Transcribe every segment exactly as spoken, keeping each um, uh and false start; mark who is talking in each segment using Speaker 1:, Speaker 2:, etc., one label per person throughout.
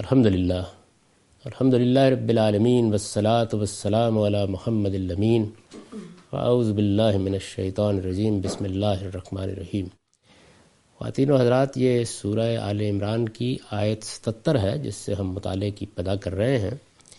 Speaker 1: الحمدللہ الحمدللہ رب العالمین والصلاة والسلام علی محمد الامین واعوذ باللہ من الشیطان الرجیم بسم اللہ الرحمن الرحیم۔ خواتین و حضرات، یہ سورہ آل عمران کی آیت ستتر ہے جس سے ہم مطالعے کی ابتدا کر رہے ہیں۔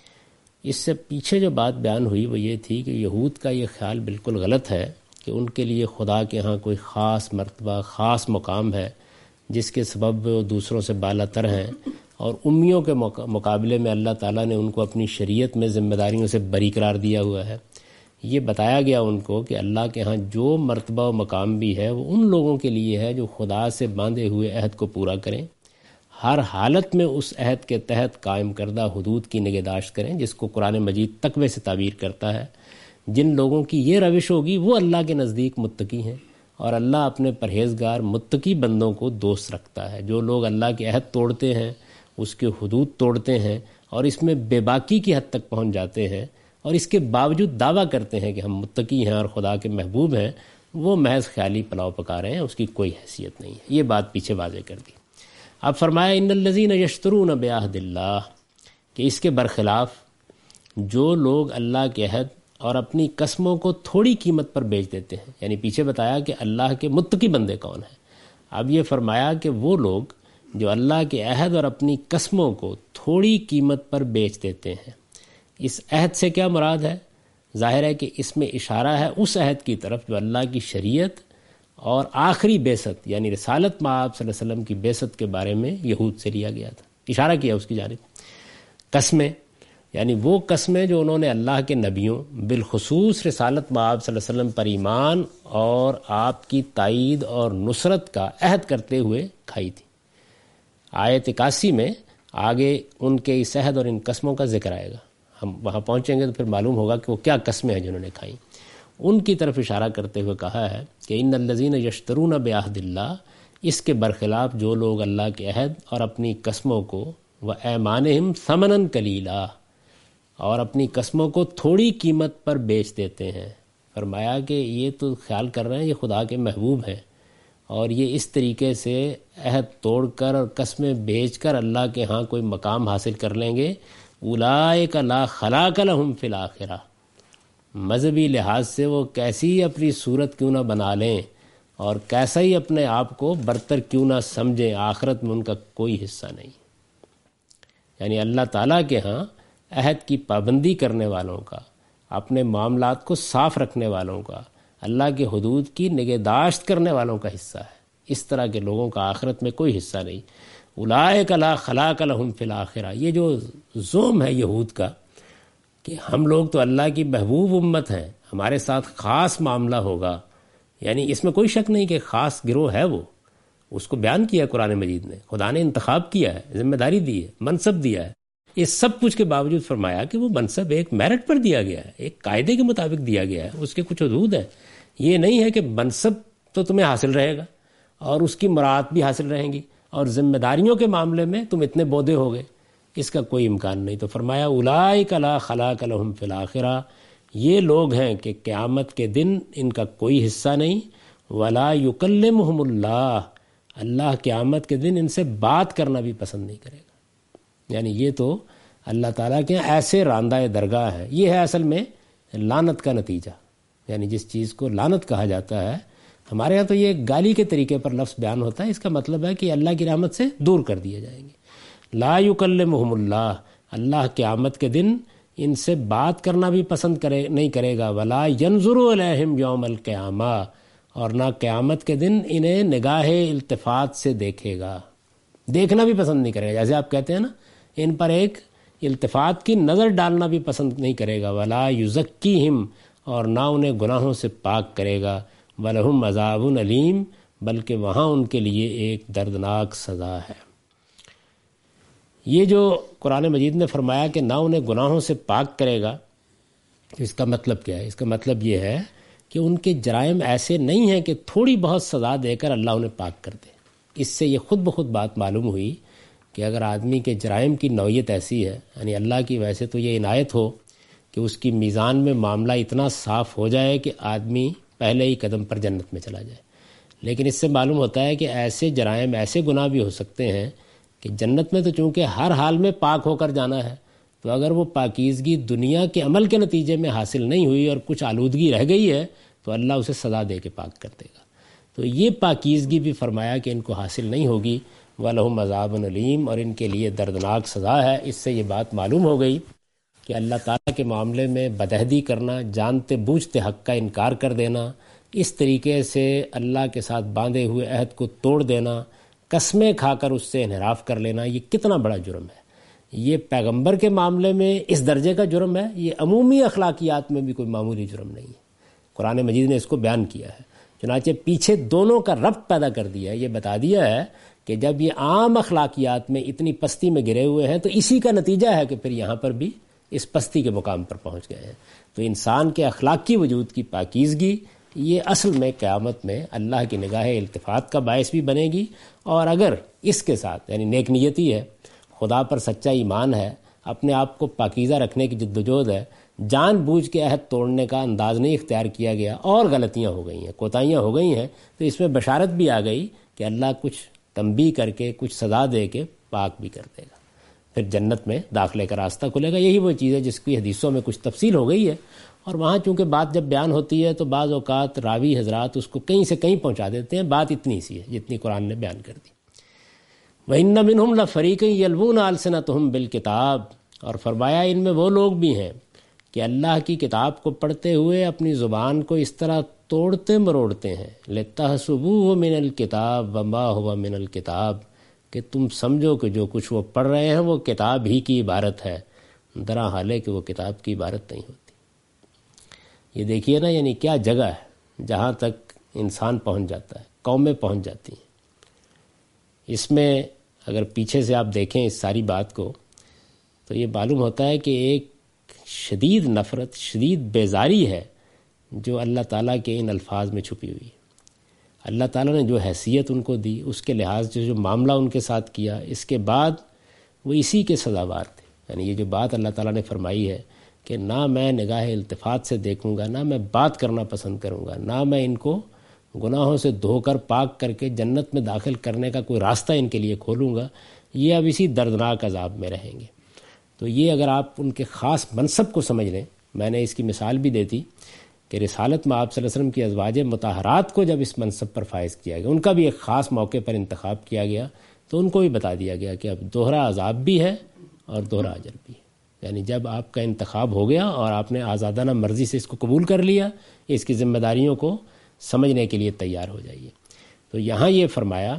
Speaker 1: اس سے پیچھے جو بات بیان ہوئی وہ یہ تھی کہ یہود کا یہ خیال بالکل غلط ہے کہ ان کے لیے خدا کے ہاں کوئی خاص مرتبہ، خاص مقام ہے جس کے سبب وہ دوسروں سے بالا تر ہیں، اور امیوں کے مقابلے میں اللہ تعالیٰ نے ان کو اپنی شریعت میں ذمہ داریوں سے بری قرار دیا ہوا ہے۔ یہ بتایا گیا ان کو کہ اللہ کے ہاں جو مرتبہ و مقام بھی ہے وہ ان لوگوں کے لیے ہے جو خدا سے باندھے ہوئے عہد کو پورا کریں، ہر حالت میں اس عہد کے تحت قائم کردہ حدود کی نگہداشت کریں، جس کو قرآن مجید تقوی سے تعبیر کرتا ہے۔ جن لوگوں کی یہ روش ہوگی وہ اللہ کے نزدیک متقی ہیں، اور اللہ اپنے پرہیزگار متقی بندوں کو دوست رکھتا ہے۔ جو لوگ اللہ کے عہد توڑتے ہیں، اس کے حدود توڑتے ہیں اور اس میں بے باکی کی حد تک پہنچ جاتے ہیں، اور اس کے باوجود دعویٰ کرتے ہیں کہ ہم متقی ہیں اور خدا کے محبوب ہیں، وہ محض خیالی پلاؤ پکا رہے ہیں، اس کی کوئی حیثیت نہیں ہے۔ یہ بات پیچھے واضح کر دی۔ اب فرمایا ان الذین یشترون بعہد اللہ، کہ اس کے برخلاف جو لوگ اللہ کے عہد اور اپنی قسموں کو تھوڑی قیمت پر بیچ دیتے ہیں، یعنی پیچھے بتایا کہ اللہ کے متقی بندے کون ہیں، اب یہ فرمایا کہ وہ لوگ جو اللہ کے عہد اور اپنی قسموں کو تھوڑی قیمت پر بیچ دیتے ہیں۔ اس عہد سے کیا مراد ہے؟ ظاہر ہے کہ اس میں اشارہ ہے اس عہد کی طرف جو اللہ کی شریعت اور آخری بعثت یعنی رسالت مآب صلی اللہ علیہ وسلم کی بعثت کے بارے میں یہود سے لیا گیا تھا، اشارہ کیا اس کی جانب۔ قسمیں یعنی وہ قسمیں جو انہوں نے اللہ کے نبیوں بالخصوص رسالت مآب صلی اللہ علیہ وسلم پر ایمان اور آپ کی تائید اور نصرت کا عہد کرتے ہوئے کھائی تھی۔ آیت اکاسی میں آگے ان کے اس عہد اور ان قسموں کا ذکر آئے گا، ہم وہاں پہنچیں گے تو پھر معلوم ہوگا کہ وہ کیا قسمیں ہیں جنہوں نے کھائیں۔ ان کی طرف اشارہ کرتے ہوئے کہا ہے کہ ان الذین یشترون بعہد اللہ، اس کے برخلاف جو لوگ اللہ کے عہد اور اپنی قسموں کو وایمانہم ثمنا قلیلا، اور اپنی قسموں کو تھوڑی قیمت پر بیچ دیتے ہیں۔ فرمایا کہ یہ تو خیال کر رہے ہیں یہ خدا کے محبوب ہیں، اور یہ اس طریقے سے عہد توڑ کر اور قسمیں بیچ کر اللہ کے ہاں کوئی مقام حاصل کر لیں گے۔ اولئک لا خلاق لہم فی الآخرہ، مذہبی لحاظ سے وہ کیسی اپنی صورت کیوں نہ بنا لیں اور کیسا ہی اپنے آپ کو برتر کیوں نہ سمجھیں، آخرت میں ان کا کوئی حصہ نہیں۔ یعنی اللہ تعالیٰ کے ہاں عہد کی پابندی کرنے والوں کا، اپنے معاملات کو صاف رکھنے والوں کا، اللہ کے حدود کی نگہداشت کرنے والوں کا حصہ ہے۔ اس طرح کے لوگوں کا آخرت میں کوئی حصہ نہیں۔ اولئک لا خلاق لہم فی الآخرہ، یہ جو زوم ہے یہود کا کہ ہم لوگ تو اللہ کی محبوب امت ہیں، ہمارے ساتھ خاص معاملہ ہوگا، یعنی اس میں کوئی شک نہیں کہ خاص گروہ ہے، وہ اس کو بیان کیا قرآن مجید نے، خدا نے انتخاب کیا ہے، ذمہ داری دی ہے، منصب دیا ہے۔ اس سب کچھ کے باوجود فرمایا کہ وہ منصب ایک میرٹ پر دیا گیا ہے، ایک قاعدے کے مطابق دیا گیا ہے، اس کے کچھ حدود ہیں۔ یہ نہیں ہے کہ منصب تو تمہیں حاصل رہے گا اور اس کی مراعات بھی حاصل رہیں گی، اور ذمہ داریوں کے معاملے میں تم اتنے بودے ہو گئے، اس کا کوئی امکان نہیں۔ تو فرمایا اولئک لا خلاق لہم فی الآخرہ، یہ لوگ ہیں کہ قیامت کے دن ان کا کوئی حصہ نہیں۔ ولا یکلمہم اللہ، اللہ قیامت کے دن ان سے بات کرنا بھی پسند نہیں کرے گا۔ یعنی یہ تو اللہ تعالیٰ کے ایسے راندہ درگاہ ہے، یہ ہے اصل میں لعنت کا نتیجہ، یعنی جس چیز کو لعنت کہا جاتا ہے، ہمارے ہاں تو یہ گالی کے طریقے پر لفظ بیان ہوتا ہے، اس کا مطلب ہے کہ اللہ کی رحمت سے دور کر دیے جائیں گے۔ لا یکلمہم اللہ، اللہ قیامت کے دن ان سے بات کرنا بھی پسند کرے نہیں کرے گا۔ ولا ینظر الیہم یوم القیامہ، اور نہ قیامت کے دن انہیں نگاہ التفات سے دیکھے گا، دیکھنا بھی پسند نہیں کرے گا، جیسے آپ کہتے ہیں نا ان پر ایک التفات کی نظر ڈالنا بھی پسند نہیں کرے گا۔ ولا یزکیہم، اور نہ انہیں گناہوں سے پاک کرے گا۔ وَلَهُمْ عَذَابٌ علیم، بلکہ وہاں ان کے لیے ایک دردناک سزا ہے۔ یہ جو قرآن مجید نے فرمایا کہ نہ انہیں گناہوں سے پاک کرے گا، اس کا مطلب کیا ہے؟ اس کا مطلب یہ ہے کہ ان کے جرائم ایسے نہیں ہیں کہ تھوڑی بہت سزا دے کر اللہ انہیں پاک کر دے۔ اس سے یہ خود بخود بات معلوم ہوئی کہ اگر آدمی کے جرائم کی نوعیت ایسی ہے، یعنی اللہ کی ویسے تو یہ عنایت ہو کہ اس کی میزان میں معاملہ اتنا صاف ہو جائے کہ آدمی پہلے ہی قدم پر جنت میں چلا جائے، لیکن اس سے معلوم ہوتا ہے کہ ایسے جرائم، ایسے گناہ بھی ہو سکتے ہیں کہ جنت میں تو چونکہ ہر حال میں پاک ہو کر جانا ہے، تو اگر وہ پاکیزگی دنیا کے عمل کے نتیجے میں حاصل نہیں ہوئی اور کچھ آلودگی رہ گئی ہے تو اللہ اسے سزا دے کے پاک کر دے گا۔ تو یہ پاکیزگی بھی فرمایا کہ ان کو حاصل نہیں ہوگی، وَلَهُمْ عَذَابٌ أَلِيمٌ، اور ان کے لیے دردناک سزا ہے۔ اس سے یہ بات معلوم ہو گئی کہ اللہ تعالیٰ کے معاملے میں بدعہدی کرنا، جانتے بوجھتے حق کا انکار کر دینا، اس طریقے سے اللہ کے ساتھ باندھے ہوئے عہد کو توڑ دینا، قسمیں کھا کر اس سے انحراف کر لینا، یہ کتنا بڑا جرم ہے۔ یہ پیغمبر کے معاملے میں اس درجے کا جرم ہے، یہ عمومی اخلاقیات میں بھی کوئی معمولی جرم نہیں ہے۔ قرآن مجید نے اس کو بیان کیا ہے، چنانچہ پیچھے دونوں کا ربط پیدا کر دیا ہے، یہ بتا دیا ہے کہ جب یہ عام اخلاقیات میں اتنی پستی میں گرے ہوئے ہیں تو اسی کا نتیجہ ہے کہ پھر یہاں پر بھی اس پستی کے مقام پر پہنچ گئے ہیں۔ تو انسان کے اخلاقی وجود کی پاکیزگی یہ اصل میں قیامت میں اللہ کی نگاہ التفات کا باعث بھی بنے گی، اور اگر اس کے ساتھ یعنی نیک نیتی ہے، خدا پر سچا ایمان ہے، اپنے آپ کو پاکیزہ رکھنے کی جدوجہد ہے، جان بوجھ کے عہد توڑنے کا انداز نہیں اختیار کیا گیا اور غلطیاں ہو گئی ہیں، کوتاہیاں ہو گئی ہیں، تو اس میں بشارت بھی آ گئی کہ اللہ کچھ تنبیہ کر کے، کچھ سزا دے کے پاک بھی کر دے گا، پھر جنت میں داخلے کا راستہ کھلے گا۔ یہی وہ چیز ہے جس کی حدیثوں میں کچھ تفصیل ہو گئی ہے، اور وہاں چونکہ بات جب بیان ہوتی ہے تو بعض اوقات راوی حضرات اس کو کہیں سے کہیں پہنچا دیتے ہیں، بات اتنی سی ہے جتنی قرآن نے بیان کر دی۔ وَإِنَّ مِنْهُمْ لَفَرِيقًا يَلْوُونَ أَلْسِنَتَهُمْ بِالْكِتَابِ، اور فرمایا ان میں وہ لوگ بھی ہیں کہ اللہ کی کتاب کو پڑھتے ہوئے اپنی زبان کو اس طرح توڑتے مروڑتے ہیں، لِتَحْسَبُوهُ مِنَ الْكِتَابِ وَمَا هُوَ مِنَ الْكِتَابِ، کہ تم سمجھو کہ جو کچھ وہ پڑھ رہے ہیں وہ کتاب ہی کی عبارت ہے، درا حال ہے کہ وہ کتاب کی عبارت نہیں ہوتی۔ یہ دیکھیے نا، یعنی کیا جگہ ہے جہاں تک انسان پہنچ جاتا ہے، قومیں پہنچ جاتی ہیں۔ اس میں اگر پیچھے سے آپ دیکھیں اس ساری بات کو تو یہ معلوم ہوتا ہے کہ ایک شدید نفرت، شدید بیزاری ہے جو اللہ تعالیٰ کے ان الفاظ میں چھپی ہوئی ہے۔ اللہ تعالیٰ نے جو حیثیت ان کو دی، اس کے لحاظ سے جو معاملہ ان کے ساتھ کیا، اس کے بعد وہ اسی کے سزاوار تھے۔ یعنی یہ جو بات اللہ تعالیٰ نے فرمائی ہے کہ نہ میں نگاہ التفات سے دیکھوں گا، نہ میں بات کرنا پسند کروں گا، نہ میں ان کو گناہوں سے دھو کر پاک کر کے جنت میں داخل کرنے کا کوئی راستہ ان کے لیے کھولوں گا، یہ اب اسی دردناک عذاب میں رہیں گے۔ تو یہ اگر آپ ان کے خاص منصب کو سمجھ لیں، میں نے اس کی مثال بھی دیتی کہ رسالت میں آپ صلی اللہ علیہ وسلم کی ازواج مطہرات کو جب اس منصب پر فائز کیا گیا، ان کا بھی ایک خاص موقع پر انتخاب کیا گیا، تو ان کو بھی بتا دیا گیا کہ اب دوہرا عذاب بھی ہے اور دوہرا اجر بھی ہے۔ یعنی جب آپ کا انتخاب ہو گیا اور آپ نے آزادانہ مرضی سے اس کو قبول کر لیا، اس کی ذمہ داریوں کو سمجھنے کے لیے تیار ہو جائیے۔ تو یہاں یہ فرمایا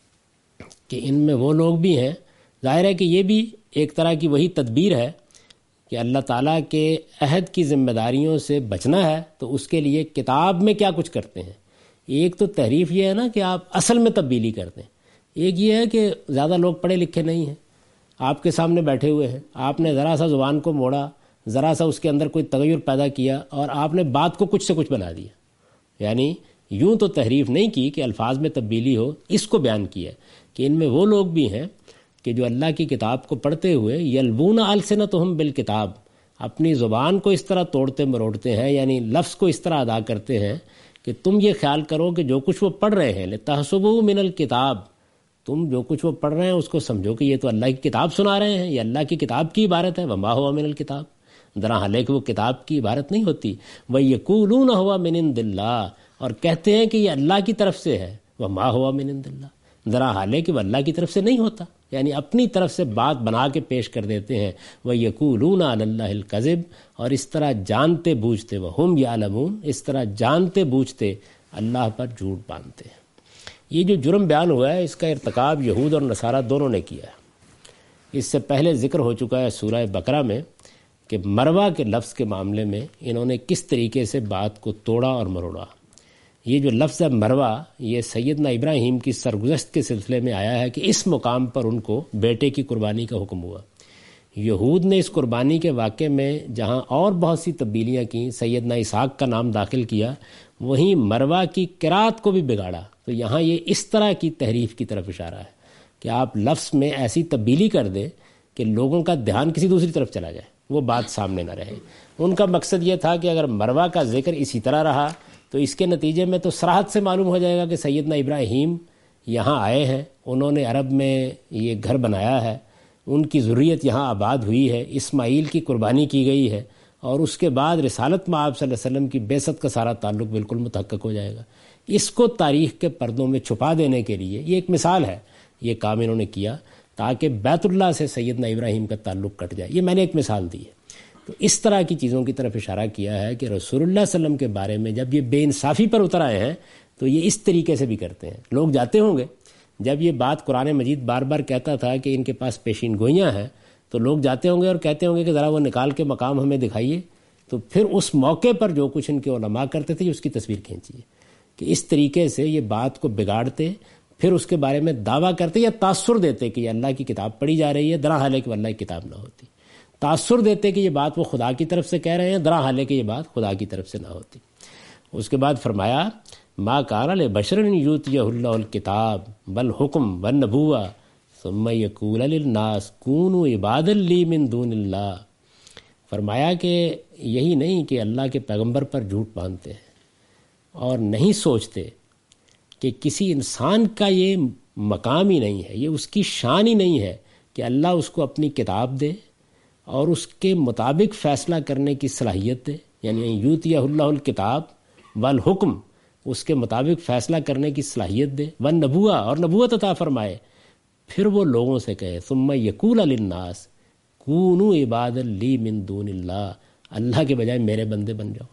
Speaker 1: کہ ان میں وہ لوگ بھی ہیں، ظاہر ہے کہ یہ بھی ایک طرح کی وہی تدبیر ہے کہ اللہ تعالیٰ کے عہد کی ذمہ داریوں سے بچنا ہے تو اس کے لیے کتاب میں کیا کچھ کرتے ہیں۔ ایک تو تحریف یہ ہے نا کہ آپ اصل میں تبدیلی کرتے ہیں، ایک یہ ہے کہ زیادہ لوگ پڑھے لکھے نہیں ہیں، آپ کے سامنے بیٹھے ہوئے ہیں، آپ نے ذرا سا زبان کو موڑا، ذرا سا اس کے اندر کوئی تغیر پیدا کیا اور آپ نے بات کو کچھ سے کچھ بنا دیا۔ یعنی یوں تو تحریف نہیں کی کہ الفاظ میں تبدیلی ہو، اس کو بیان کیا کہ ان میں وہ لوگ بھی ہیں کہ جو اللہ کی کتاب کو پڑھتے ہوئے یلبون السنتہم بالکتاب، اپنی زبان کو اس طرح توڑتے مروڑتے ہیں، یعنی لفظ کو اس طرح ادا کرتے ہیں کہ تم یہ خیال کرو کہ جو کچھ وہ پڑھ رہے ہیں لتحسبوا من الکتاب، تم جو کچھ وہ پڑھ رہے ہیں اس کو سمجھو کہ یہ تو اللہ کی کتاب سنا رہے ہیں، یہ اللہ کی کتاب کی عبارت ہے، وما ہوا من الکتاب، درا حال ہے کہ وہ کتاب کی عبارت نہیں ہوتی۔ وَيَقُولُونَ هُوَ مِنْ عِنْدِ اللَّهِ، اور کہتے ہیں کہ یہ اللہ کی طرف سے ہے، وَمَا هُوَ مِنْ عِنْدِ اللَّهِ، درا حال ہے کہ وہ اللہ کی طرف سے نہیں ہوتا، یعنی اپنی طرف سے بات بنا کے پیش کر دیتے ہیں۔ وَيَقُولُونَ عَلَى اللَّهِ الْكَذِبَ، اور اس طرح جانتے بوجھتے، وَهُمْ يَعْلَمُونَ، اس طرح جانتے بوجھتے اللہ پر جھوٹ باندھتے ہیں۔ یہ جو جرم بیان ہوا ہے اس کا ارتکاب یہود اور نصارہ دونوں نے کیا ہے۔ اس سے پہلے ذکر ہو چکا ہے سورہ بقرہ میں کہ مروہ کے لفظ کے معاملے میں انہوں نے کس طریقے سے بات کو توڑا اور مروڑا۔ یہ جو لفظ ہے مروہ، یہ سیدنا ابراہیم کی سرگزشت کے سلسلے میں آیا ہے کہ اس مقام پر ان کو بیٹے کی قربانی کا حکم ہوا۔ یہود نے اس قربانی کے واقعے میں جہاں اور بہت سی تبدیلیاں کیں، سیدنا اسحاق کا نام داخل کیا، وہیں مروہ کی قرات کو بھی بگاڑا۔ تو یہاں یہ اس طرح کی تحریف کی طرف اشارہ ہے کہ آپ لفظ میں ایسی تبدیلی کر دیں کہ لوگوں کا دھیان کسی دوسری طرف چلا جائے، وہ بات سامنے نہ رہے۔ ان کا مقصد یہ تھا کہ اگر مروہ کا ذکر اسی طرح رہا تو اس کے نتیجے میں تو صراحت سے معلوم ہو جائے گا کہ سیدنا ابراہیم یہاں آئے ہیں، انہوں نے عرب میں یہ گھر بنایا ہے، ان کی ذریت یہاں آباد ہوئی ہے، اسماعیل کی قربانی کی گئی ہے، اور اس کے بعد رسالت میں آپ صلی اللہ علیہ وسلم کی بعثت کا سارا تعلق بالکل متحقق ہو جائے گا۔ اس کو تاریخ کے پردوں میں چھپا دینے کے لیے یہ ایک مثال ہے، یہ کام انہوں نے کیا تاکہ بیت اللہ سے سیدنا ابراہیم کا تعلق کٹ جائے۔ یہ میں نے ایک مثال دی ہے۔ تو اس طرح کی چیزوں کی طرف اشارہ کیا ہے کہ رسول اللہ صلی اللہ علیہ وسلم کے بارے میں جب یہ بے انصافی پر اتر آئے ہیں تو یہ اس طریقے سے بھی کرتے ہیں۔ لوگ جاتے ہوں گے، جب یہ بات قرآن مجید بار بار کہتا تھا کہ ان کے پاس پیشین گوئیاں ہیں، تو لوگ جاتے ہوں گے اور کہتے ہوں گے کہ ذرا وہ نکال کے مقام ہمیں دکھائیے، تو پھر اس موقع پر جو کچھ ان کے علماء کرتے تھے اس کی تصویر کھینچیے کہ اس طریقے سے یہ بات کو بگاڑتے، پھر اس کے بارے میں دعویٰ کرتے یا تاثر دیتے کہ یہ اللہ کی کتاب پڑھی جا رہی ہے، درا حال ہے کہ اللہ کی کتاب نہ ہوتی، تاثر دیتے کہ یہ بات وہ خدا کی طرف سے کہہ رہے ہیں، درا حال ہے کہ یہ بات خدا کی طرف سے نہ ہوتی۔ اس کے بعد فرمایا ما کان لبشر ان یؤتیہ اللہ الکتاب بل حکم والنبوہ ثم یقول للناس کونوا عبادا لی من دون اللہ۔ فرمایا کہ یہی نہیں کہ اللہ کے پیغمبر پر جھوٹ باندھتے ہیں اور نہیں سوچتے کہ کسی انسان کا یہ مقام ہی نہیں ہے، یہ اس کی شان ہی نہیں ہے کہ اللہ اس کو اپنی کتاب دے اور اس کے مطابق فیصلہ کرنے کی صلاحیت دے، یعنی یؤتیہ اللہ الکتاب والحکم، اس کے مطابق فیصلہ کرنے کی صلاحیت دے، والنبوہ، اور نبوت عطا فرمائے، پھر وہ لوگوں سے کہے ثم یقول للناس کونوا عبادا لی من دون اللہ، اللہ کے بجائے میرے بندے بن جاؤ۔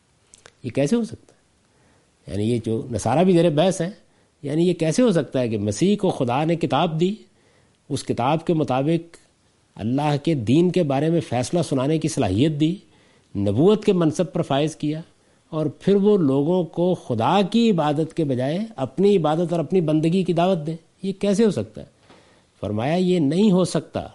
Speaker 1: یہ کیسے ہو سکتا ہے؟ یعنی یہ جو نصارہ بھی زیر بحث ہے، یعنی یہ کیسے ہو سکتا ہے کہ مسیح کو خدا نے کتاب دی، اس کتاب کے مطابق اللہ کے دین کے بارے میں فیصلہ سنانے کی صلاحیت دی، نبوت کے منصب پر فائز کیا، اور پھر وہ لوگوں کو خدا کی عبادت کے بجائے اپنی عبادت اور اپنی بندگی کی دعوت دے؟ یہ کیسے ہو سکتا ہے؟ فرمایا یہ نہیں ہو سکتا،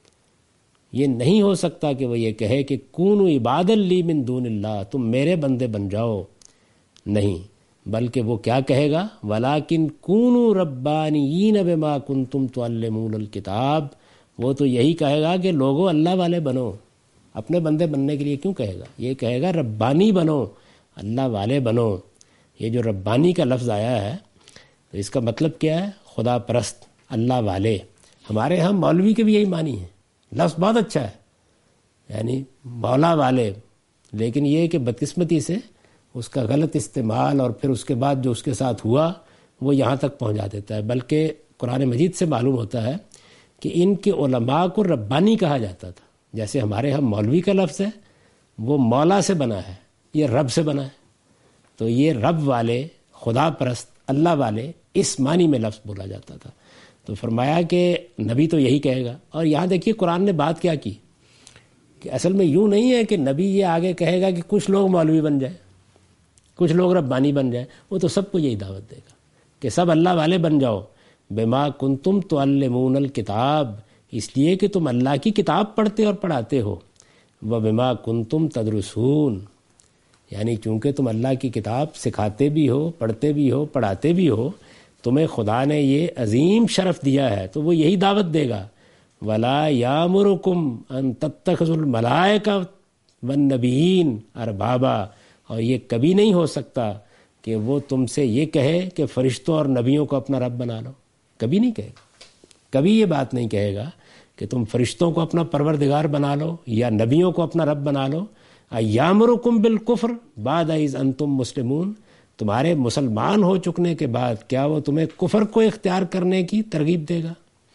Speaker 1: یہ نہیں ہو سکتا کہ وہ یہ کہے کہ کونوا عبادا لی من دون اللہ، تم میرے بندے بن جاؤ، نہیں، بلکہ وہ کیا کہے گا ولیکن کونوا ربانیین بما کنتم تعلمون الکتاب، وہ تو یہی کہے گا کہ لوگوں اللہ والے بنو۔ اپنے بندے بننے کے لیے کیوں کہے گا؟ یہ کہے گا ربانی بنو، اللہ والے بنو۔ یہ جو ربانی کا لفظ آیا ہے تو اس کا مطلب کیا ہے؟ خدا پرست، اللہ والے۔ ہمارے ہاں مولوی کے بھی یہی معنی ہے، لفظ بہت اچھا ہے، یعنی مولا والے، لیکن یہ کہ بدقسمتی سے اس کا غلط استعمال اور پھر اس کے بعد جو اس کے ساتھ ہوا وہ یہاں تک پہنچا دیتا ہے۔ بلکہ قرآن مجید سے معلوم ہوتا ہے کہ ان کے علماء کو ربانی کہا جاتا تھا، جیسے ہمارے ہاں مولوی کا لفظ ہے وہ مولا سے بنا ہے، یہ رب سے بنا ہے، تو یہ رب والے، خدا پرست، اللہ والے، اس معنی میں لفظ بولا جاتا تھا۔ تو فرمایا کہ نبی تو یہی کہے گا۔ اور یہاں دیکھیے قرآن نے بات کیا کی کہ اصل میں یوں نہیں ہے کہ نبی یہ آگے کہے گا کہ کچھ لوگ مولوی بن جائیں، کچھ لوگ ربانی بن جائیں، وہ تو سب کو یہی دعوت دے گا کہ سب اللہ والے بن جاؤ۔ بما کنتم تعلمون الکتاب، اس لیے کہ تم اللہ کی کتاب پڑھتے اور پڑھاتے ہو، وبما کنتم تدرسون، یعنی چونکہ تم اللہ کی کتاب سکھاتے بھی ہو، پڑھتے بھی ہو، پڑھاتے بھی ہو، تمہیں خدا نے یہ عظیم شرف دیا ہے، تو وہ یہی دعوت دے گا ولا یامرکم ان تتخذوا الملائکہ والنبیین اربابا، اور یہ کبھی نہیں ہو سکتا کہ وہ تم سے یہ کہے کہ فرشتوں اور نبیوں کو اپنا رب بنا لو، کبھی نہیں کہے گا، کبھی یہ بات نہیں کہے گا کہ تم فرشتوں کو اپنا پروردگار بنا لو یا نبیوں کو اپنا رب بنا لو۔ یامرکم بالکفر بعد اذ انتم مسلمون، تمہارے مسلمان ہو چکنے کے بعد کیا وہ تمہیں کفر کو اختیار کرنے کی ترغیب دے گا؟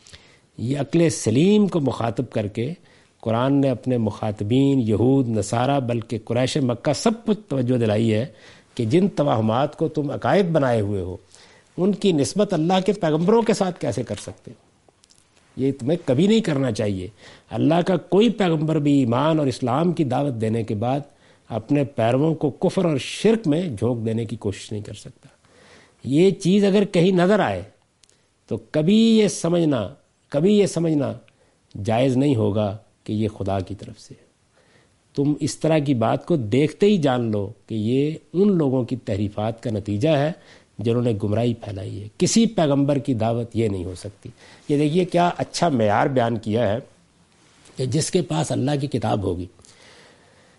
Speaker 1: یہ عقل سلیم کو مخاطب کر کے قرآن نے اپنے مخاطبین یہود، نصارہ، بلکہ قریش مکہ سب کو توجہ دلائی ہے کہ جن توہمات کو تم عقائد بنائے ہوئے ہو ان کی نسبت اللہ کے پیغمبروں کے ساتھ کیسے کر سکتے ہو؟ یہ تمہیں کبھی نہیں کرنا چاہیے۔ اللہ کا کوئی پیغمبر بھی ایمان اور اسلام کی دعوت دینے کے بعد اپنے پیرووں کو کفر اور شرک میں جھونک دینے کی کوشش نہیں کر سکتا۔ یہ چیز اگر کہیں نظر آئے تو کبھی یہ سمجھنا کبھی یہ سمجھنا جائز نہیں ہوگا کہ یہ خدا کی طرف سے۔ تم اس طرح کی بات کو دیکھتے ہی جان لو کہ یہ ان لوگوں کی تحریفات کا نتیجہ ہے جنہوں نے گمراہی پھیلائی ہے۔ کسی پیغمبر کی دعوت یہ نہیں ہو سکتی۔ یہ دیکھیے کیا اچھا معیار بیان کیا ہے کہ جس کے پاس اللہ کی کتاب ہوگی،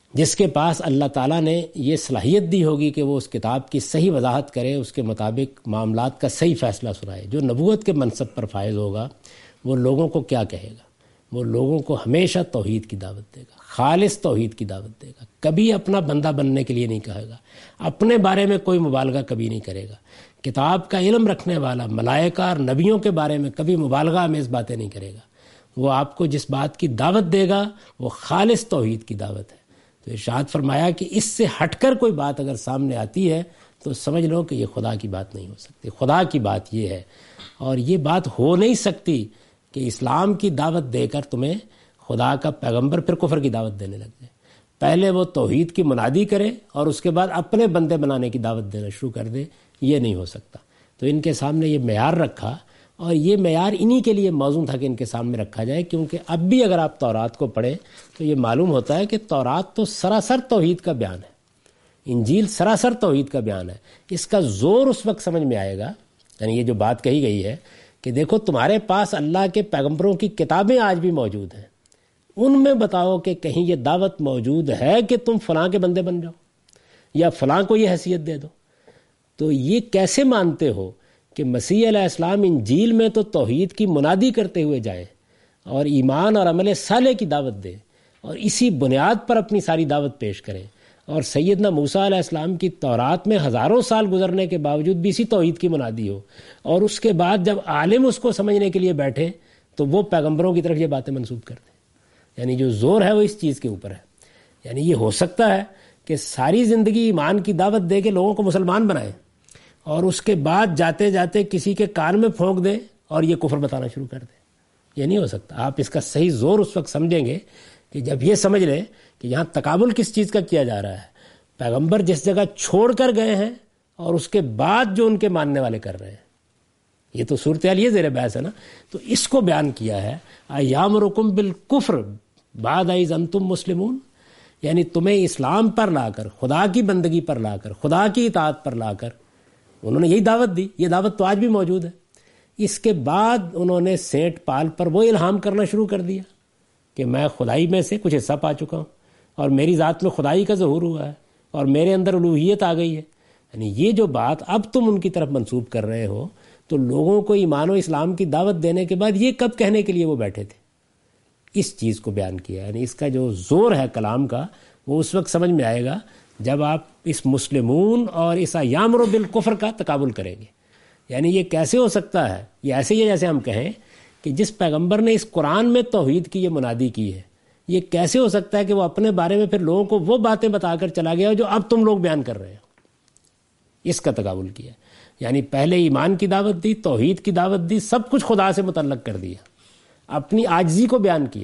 Speaker 1: جس کے پاس اللہ تعالیٰ نے یہ صلاحیت دی ہوگی کہ وہ اس کتاب کی صحیح وضاحت کرے، اس کے مطابق معاملات کا صحیح فیصلہ سنائے، جو نبوت کے منصب پر فائز ہوگا وہ لوگوں کو کیا کہے گا؟ وہ لوگوں کو ہمیشہ توحید کی دعوت دے گا، خالص توحید کی دعوت دے گا، کبھی اپنا بندہ بننے کے لیے نہیں کہے گا، اپنے بارے میں کوئی مبالغہ کبھی نہیں کرے گا، کتاب کا علم رکھنے والا ملائکہ اور نبیوں کے بارے میں کبھی مبالغہ آمیز باتیں نہیں کرے گا، وہ آپ کو جس بات کی دعوت دے گا وہ خالص توحید کی دعوت ہے۔ تو ارشاد فرمایا کہ اس سے ہٹ کر کوئی بات اگر سامنے آتی ہے تو سمجھ لو کہ یہ خدا کی بات نہیں ہو سکتی، خدا کی بات یہ ہے، اور یہ بات ہو نہیں سکتی کہ اسلام کی دعوت دے کر تمہیں خدا کا پیغمبر پھر کفر کی دعوت دینے لگ جائے۔ پہلے وہ توحید کی منادی کرے اور اس کے بعد اپنے بندے بنانے کی دعوت دینا شروع کر دے، یہ نہیں ہو سکتا۔ تو ان کے سامنے یہ معیار رکھا، اور یہ معیار انہی کے لیے موزوں تھا کہ ان کے سامنے رکھا جائے، کیونکہ اب بھی اگر آپ تورات کو پڑھیں تو یہ معلوم ہوتا ہے کہ تورات تو سراسر توحید کا بیان ہے، انجیل سراسر توحید کا بیان ہے۔ اس کا زور اس وقت سمجھ میں آئے گا، یعنی یہ جو بات کہی گئی ہے کہ دیکھو تمہارے پاس اللہ کے پیغمبروں کی کتابیں آج بھی موجود ہیں، ان میں بتاؤ کہ کہیں یہ دعوت موجود ہے کہ تم فلاں کے بندے بن جاؤ یا فلاں کو یہ حیثیت دے دو۔ تو یہ کیسے مانتے ہو کہ مسیح علیہ السلام انجیل میں تو توحید کی منادی کرتے ہوئے جائیں اور ایمان اور عمل صالح کی دعوت دیں اور اسی بنیاد پر اپنی ساری دعوت پیش کریں، اور سیدنا موسیٰ علیہ السلام کی تورات میں ہزاروں سال گزرنے کے باوجود بھی اسی توحید کی منادی ہو، اور اس کے بعد جب عالم اس کو سمجھنے کے لیے بیٹھے تو وہ پیغمبروں کی طرف یہ باتیں منسوب کر دیں۔ یعنی جو زور ہے وہ اس چیز کے اوپر ہے۔ یعنی یہ ہو سکتا ہے کہ ساری زندگی ایمان کی دعوت دے کے لوگوں کو مسلمان بنائیں اور اس کے بعد جاتے جاتے کسی کے کان میں پھونک دیں اور یہ کفر بتانا شروع کر دیں۔ یہ نہیں ہو سکتا۔ آپ اس کا صحیح زور اس وقت سمجھیں گے کہ جب یہ سمجھ لیں کہ یہاں تقابل کس چیز کا کیا جا رہا ہے، پیغمبر جس جگہ چھوڑ کر گئے ہیں اور اس کے بعد جو ان کے ماننے والے کر رہے ہیں، یہ تو صورتحال یہ زیر بحث ہے نا۔ تو اس کو بیان کیا ہے ایامرکم بالکفر بعد اذ انتم مسلمون، یعنی تمہیں اسلام پر لا کر، خدا کی بندگی پر لا کر، خدا کی اطاعت پر لا کر انہوں نے یہی دعوت دی۔ یہ دعوت تو آج بھی موجود ہے۔ اس کے بعد انہوں نے سینٹ پال پر وہ الہام کرنا شروع کر دیا کہ میں خدائی میں سے کچھ حصہ پا چکا ہوں اور میری ذات میں خدائی کا ظہور ہوا ہے اور میرے اندر الوہیت آ گئی ہے۔ یعنی یہ جو بات اب تم ان کی طرف منسوب کر رہے ہو، تو لوگوں کو ایمان و اسلام کی دعوت دینے کے بعد یہ کب کہنے کے لیے وہ بیٹھے تھے؟ اس چیز کو بیان کیا۔ یعنی اس کا جو زور ہے کلام کا وہ اس وقت سمجھ میں آئے گا جب آپ اس مسلمون اور اس یامر بالکفر کا تقابل کریں گے۔ یعنی یہ کیسے ہو سکتا ہے؟ یہ ایسے ہی جیسے ہم کہیں کہ جس پیغمبر نے اس قرآن میں توحید کی یہ منادی کی ہے، یہ کیسے ہو سکتا ہے کہ وہ اپنے بارے میں پھر لوگوں کو وہ باتیں بتا کر چلا گیا جو اب تم لوگ بیان کر رہے ہو؟ اس کا تقابل کیا۔ یعنی پہلے ایمان کی دعوت دی، توحید کی دعوت دی، سب کچھ خدا سے متعلق کر دیا، اپنی عاجزی کو بیان کیا،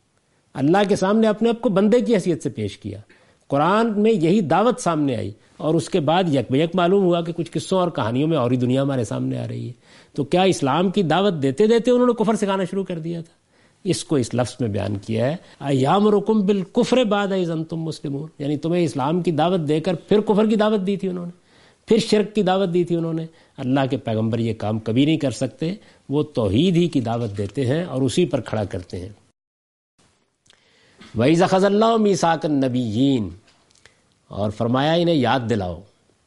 Speaker 1: اللہ کے سامنے اپنے آپ کو بندے کی حیثیت سے پیش کیا۔ قرآن میں یہی دعوت سامنے آئی، اور اس کے بعد یک بیک معلوم ہوا کہ کچھ قصوں اور کہانیوں میں اور ہی دنیا ہمارے سامنے آ رہی ہے۔ تو کیا اسلام کی دعوت دیتے دیتے انہوں نے کفر سکھانا شروع کر دیا تھا؟ اس کو اس لفظ میں بیان کیا ہے ایامرکم بالکفر بعد اذ انتم مسلمون، یعنی تمہیں اسلام کی دعوت دے کر پھر کفر کی دعوت دی تھی انہوں نے، پھر شرک کی دعوت دی تھی انہوں نے۔ اللہ کے پیغمبر یہ کام کبھی نہیں کر سکتے، وہ توحید ہی کی دعوت دیتے ہیں اور اسی پر کھڑا کرتے ہیں۔ وَإِذْ أَخَذَ اللَّهُ مِيثَاقَ النَّبِيِّينَ، اور فرمایا انہیں یاد دلاؤ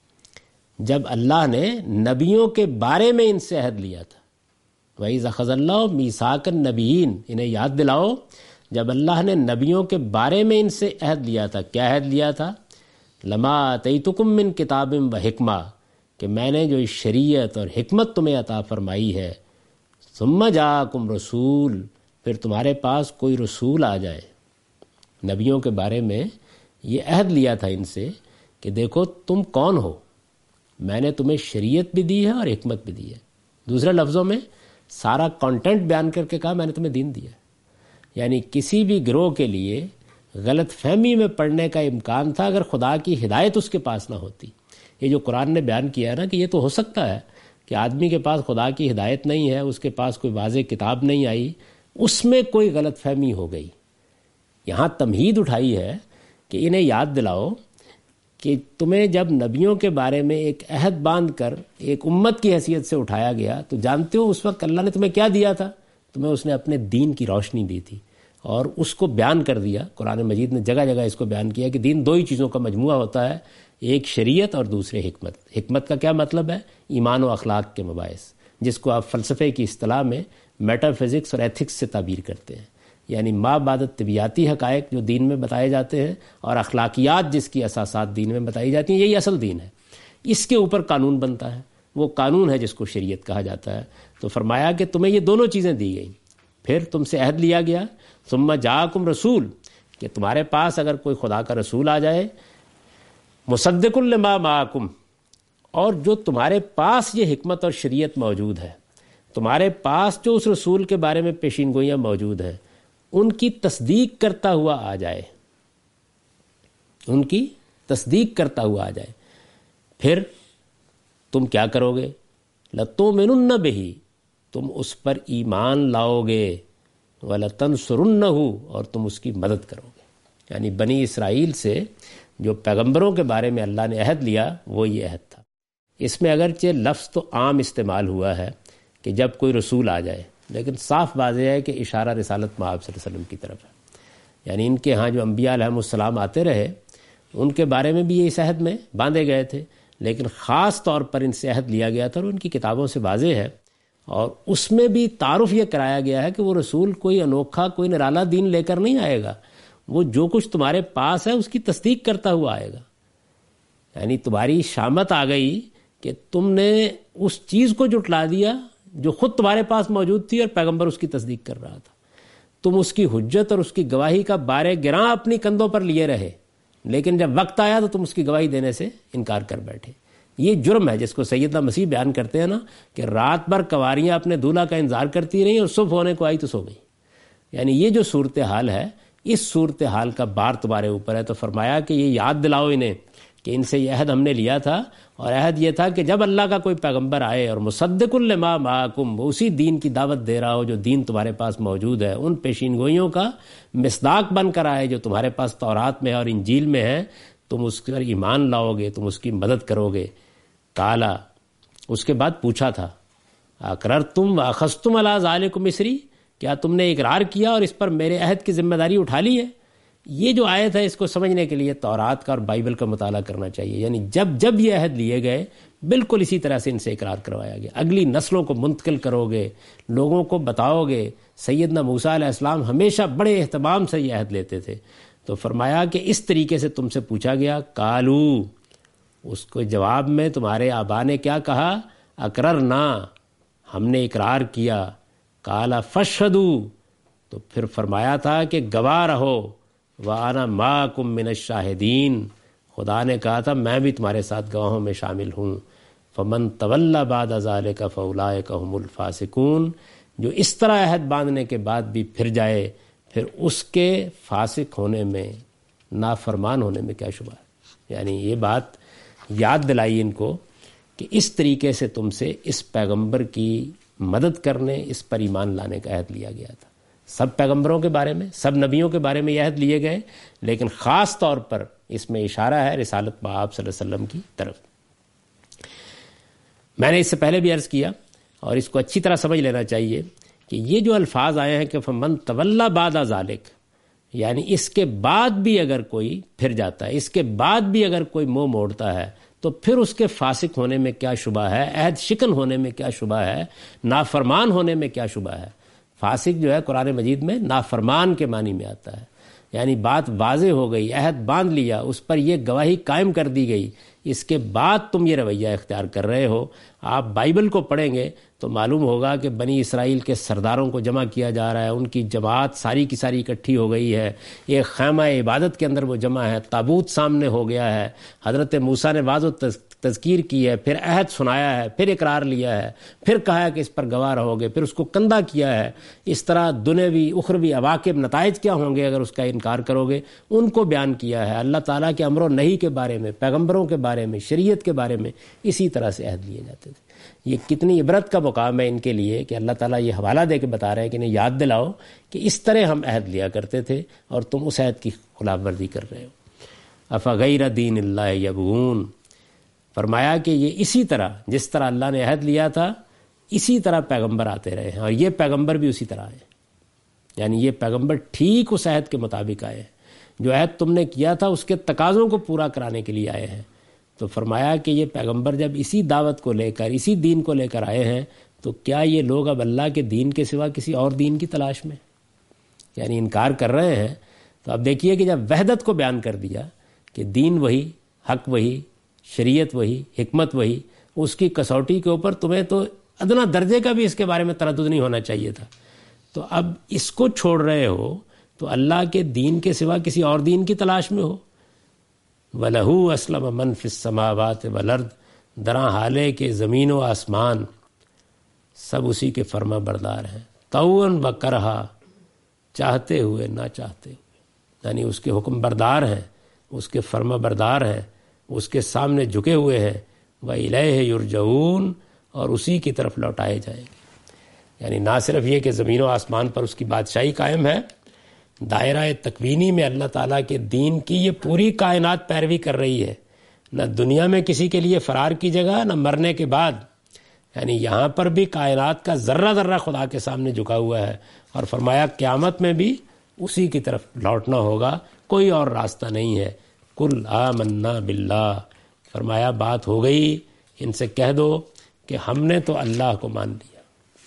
Speaker 1: جب اللہ نے نبیوں کے بارے میں ان سے عہد لیا تھا۔ وَإِذْ أَخَذَ اللَّهُ مِيثَاقَ النَّبِيِّينَ، انہیں یاد دلاؤ جب اللہ نے نبیوں کے بارے میں ان سے عہد لیا تھا۔ کیا عہد لیا تھا؟ لَمَا آتَيْتُكُم مِّن كِتَابٍ وَحِکْمَةٍ، کہ میں نے جو شریعت اور حکمت تمہیں عطا فرمائی ہے، ثُمَّ جَاءَكُمْ رسول، پھر تمہارے پاس کوئی رسول آ جائے۔ نبیوں کے بارے میں یہ عہد لیا تھا ان سے کہ دیکھو تم کون ہو، میں نے تمہیں شریعت بھی دی ہے اور حکمت بھی دی ہے۔ دوسرے لفظوں میں سارا کانٹینٹ بیان کر کے کہا میں نے تمہیں دین دیا ہے۔ یعنی کسی بھی گروہ کے لیے غلط فہمی میں پڑنے کا امکان تھا اگر خدا کی ہدایت اس کے پاس نہ ہوتی۔ یہ جو قرآن نے بیان کیا ہے نا کہ یہ تو ہو سکتا ہے کہ آدمی کے پاس خدا کی ہدایت نہیں ہے، اس کے پاس کوئی واضح کتاب نہیں آئی، اس میں کوئی غلط فہمی ہو گئی۔ یہاں تمہید اٹھائی ہے کہ انہیں یاد دلاؤ کہ تمہیں جب نبیوں کے بارے میں ایک عہد باندھ کر ایک امت کی حیثیت سے اٹھایا گیا تو جانتے ہو اس وقت اللہ نے تمہیں کیا دیا تھا؟ تمہیں اس نے اپنے دین کی روشنی دی تھی اور اس کو بیان کر دیا. قرآن مجید نے جگہ جگہ اس کو بیان کیا کہ دین دو ہی چیزوں کا مجموعہ ہوتا ہے، ایک شریعت اور دوسرے حکمت. حکمت کا کیا مطلب ہے؟ ایمان و اخلاق کے مباحث، جس کو آپ فلسفے کی اصطلاح میں میٹا فزکس اور ایتھکس سے تعبیر کرتے ہیں. یعنی ما بعد طبیعاتی حقائق جو دین میں بتائے جاتے ہیں اور اخلاقیات جس کی اساسات دین میں بتائی جاتی ہیں، یہی اصل دین ہے. اس کے اوپر قانون بنتا ہے، وہ قانون ہے جس کو شریعت کہا جاتا ہے. تو فرمایا کہ تمہیں یہ دونوں چیزیں دی گئیں، پھر تم سے عہد لیا گیا. ثم جاءکم رسول، کہ تمہارے پاس اگر کوئی خدا کا رسول آ جائے، مصدق لما معکم، اور جو تمہارے پاس یہ حکمت اور شریعت موجود ہے، تمہارے پاس جو اس رسول کے بارے میں پیشین گوئیاں موجود ہیں، ان کی تصدیق کرتا ہوا آ جائے، ان کی تصدیق کرتا ہوا آ جائے، پھر تم کیا کرو گے؟ لَتُؤْمِنُنَّ بِهِ، تم اس پر ایمان لاؤ گے، وَلَتَنْصُرُنَّهُ، اور تم اس کی مدد کرو گے. یعنی بنی اسرائیل سے جو پیغمبروں کے بارے میں اللہ نے عہد لیا وہ یہ عہد تھا. اس میں اگرچہ لفظ تو عام استعمال ہوا ہے کہ جب کوئی رسول آ جائے، لیکن صاف واضح ہے کہ اشارہ رسالت مآب صلی اللہ علیہ وسلم کی طرف ہے. یعنی ان کے ہاں جو انبیاء علیہم السلام آتے رہے، ان کے بارے میں بھی یہ اس عہد میں باندھے گئے تھے، لیکن خاص طور پر ان سے عہد لیا گیا تھا اور ان کی کتابوں سے واضح ہے. اور اس میں بھی تعارف یہ کرایا گیا ہے کہ وہ رسول کوئی انوکھا، کوئی نرالا دین لے کر نہیں آئے گا، وہ جو کچھ تمہارے پاس ہے اس کی تصدیق کرتا ہوا آئے گا. یعنی تمہاری شامت آ گئی کہ تم نے اس چیز کو جھٹلا دیا جو خود تمہارے پاس موجود تھی اور پیغمبر اس کی تصدیق کر رہا تھا. تم اس کی حجت اور اس کی گواہی کا بارے گراں اپنی کندھوں پر لیے رہے، لیکن جب وقت آیا تو تم اس کی گواہی دینے سے انکار کر بیٹھے. یہ جرم ہے جس کو سیدنا مسیح بیان کرتے ہیں نا، کہ رات بھر کنواریاں اپنے دولہا کا انتظار کرتی رہیں اور صبح ہونے کو آئی تو سو گئی. یعنی یہ جو صورتحال ہے، اس صورتحال کا بار تمہارے اوپر ہے. تو فرمایا کہ یہ یاد دلاؤ انہیں کہ ان سے یہ عہد ہم نے لیا تھا، اور عہد یہ تھا کہ جب اللہ کا کوئی پیغمبر آئے اور مصدق لما معکم، وہ اسی دین کی دعوت دے رہا ہو جو دین تمہارے پاس موجود ہے، ان پیشین گوئیوں کا مصداق بن کر آئے جو تمہارے پاس تورات میں اور انجیل میں ہے، تم اس پر ایمان لاؤ گے، تم اس کی مدد کرو گے. کالا، اس کے بعد پوچھا تھا، اقررتم واخذتم علی ذالکم مصری، کیا تم نے اقرار کیا اور اس پر میرے عہد کی ذمہ داری اٹھا لی ہے؟ یہ جو آیت ہے اس کو سمجھنے کے لیے تورات کا اور بائبل کا مطالعہ کرنا چاہیے. یعنی جب جب یہ عہد لیے گئے بالکل اسی طرح سے ان سے اقرار کروایا گیا. اگلی نسلوں کو منتقل کرو گے، لوگوں کو بتاؤ گے. سیدنا موسیٰ علیہ السلام ہمیشہ بڑے اہتمام سے یہ عہد لیتے تھے. تو فرمایا کہ اس طریقے سے تم سے پوچھا گیا. کالو، اس کو جواب میں تمہارے آبا نے کیا کہا؟ اقررنا، ہم نے اقرار کیا. کالا فشہدو، تو پھر فرمایا تھا کہ گواہ رہو. وَأَنَا مَعَكُم مِّنَ الشَّاهِدِينَ، خدا نے کہا تھا میں بھی تمہارے ساتھ گواہوں میں شامل ہوں. فَمَن تَوَلَّىٰ بَعْدَ ذَٰلِكَ فَأُولَٰئِكَ هُمُ الْفَاسِقُونَ، جو اس طرح عہد باندھنے کے بعد بھی پھر جائے، پھر اس کے فاسق ہونے میں، نافرمان ہونے میں کیا شبہ ہے. یعنی یہ بات یاد دلائی ان کو کہ اس طریقے سے تم سے اس پیغمبر کی مدد کرنے، اس پر ایمان لانے کا عہد لیا گیا تھا. سب پیغمبروں کے بارے میں، سب نبیوں کے بارے میں یہ عہد لیے گئے، لیکن خاص طور پر اس میں اشارہ ہے رسالت مآب صلی اللہ علیہ وسلم کی طرف. میں نے اس سے پہلے بھی عرض کیا اور اس کو اچھی طرح سمجھ لینا چاہیے کہ یہ جو الفاظ آئے ہیں کہ فمن تولی بعد ذالک، یعنی اس کے بعد بھی اگر کوئی پھر جاتا ہے، اس کے بعد بھی اگر کوئی منہ موڑتا ہے، تو پھر اس کے فاسق ہونے میں کیا شبہ ہے، عہد شکن ہونے میں کیا شبہ ہے، نافرمان ہونے میں کیا شبہ ہے. فاسق جو ہے قرآن مجید میں نافرمان کے معنی میں آتا ہے. یعنی بات واضح ہو گئی، عہد باندھ لیا، اس پر یہ گواہی قائم کر دی گئی، اس کے بعد تم یہ رویہ اختیار کر رہے ہو. آپ بائبل کو پڑھیں گے تو معلوم ہوگا کہ بنی اسرائیل کے سرداروں کو جمع کیا جا رہا ہے، ان کی جماعت ساری کی ساری اکٹھی ہو گئی ہے، ایک خیمہ عبادت کے اندر وہ جمع ہے، تابوت سامنے ہو گیا ہے، حضرت موسیٰ نے واضح تذکیر کی ہے، پھر عہد سنایا ہے، پھر اقرار لیا ہے، پھر کہا ہے کہ اس پر گواہ رہو گے، پھر اس کو کندھا کیا ہے. اس طرح دنیوی اخروی عواقب نتائج کیا ہوں گے اگر اس کا انکار کرو گے، ان کو بیان کیا ہے. اللہ تعالیٰ کے امر و نہی کے بارے میں، پیغمبروں کے بارے میں، شریعت کے بارے میں اسی طرح سے عہد لیے جاتے تھے. یہ کتنی عبرت کا مقام ہے ان کے لیے کہ اللہ تعالیٰ یہ حوالہ دے کے بتا رہے ہیں کہ انہیں یاد دلاؤ کہ اس طرح ہم عہد لیا کرتے تھے اور تم اس عہد کی خلاف ورزی کر رہے ہو. افغیر دین اللہ یبغون، فرمایا کہ یہ اسی طرح جس طرح اللہ نے عہد لیا تھا اسی طرح پیغمبر آتے رہے ہیں، اور یہ پیغمبر بھی اسی طرح ہیں. یعنی یہ پیغمبر ٹھیک اس عہد کے مطابق آئے ہیں، جو عہد تم نے کیا تھا اس کے تقاضوں کو پورا کرانے کے لیے آئے ہیں۔ تو فرمایا کہ یہ پیغمبر جب اسی دعوت کو لے کر، اسی دین کو لے کر آئے ہیں، تو کیا یہ لوگ اب اللہ کے دین کے سوا کسی اور دین کی تلاش میں، یعنی انکار کر رہے ہیں؟ تو اب دیکھیے کہ جب وحدت کو بیان کر دیا کہ دین وہی، حق وہی، شریعت وہی، حکمت وہی، اس کی کسوٹی کے اوپر تمہیں تو ادنا درجے کا بھی اس کے بارے میں تردد نہیں ہونا چاہیے تھا، تو اب اس کو چھوڑ رہے ہو تو اللہ کے دین کے سوا کسی اور دین کی تلاش میں ہو۔ وَلَهُ أَسْلَمَ مَنْ فِي السَّمَاوَاتِ وَالْأَرْضِ، دراں حالے کے زمین و آسمان سب اسی کے فرما بردار ہیں، طوعاً وَكَرْہًا، چاہتے ہوئے نہ چاہتے ہوئے، یعنی اس کے حکم بردار ہیں، اس کے فرما بردار ہیں، اس کے سامنے جھکے ہوئے ہیں، وَإِلَيْهِ يُرْجَعُونَ، اور اسی کی طرف لوٹائے جائیں گے۔ یعنی نہ صرف یہ کہ زمین و آسمان پر اس کی بادشاہی قائم ہے، دائرہ تکوینی میں اللہ تعالیٰ کے دین کی یہ پوری کائنات پیروی کر رہی ہے، نہ دنیا میں کسی کے لیے فرار کی جگہ، نہ مرنے کے بعد، یعنی یہاں پر بھی کائنات کا ذرہ ذرہ خدا کے سامنے جھکا ہوا ہے، اور فرمایا قیامت میں بھی اسی کی طرف لوٹنا ہوگا، کوئی اور راستہ نہیں ہے۔ قُلْ آمَنَّا بِاللَّهِ، فرمایا بات ہو گئی، ان سے کہہ دو کہ ہم نے تو اللہ کو مان لیا،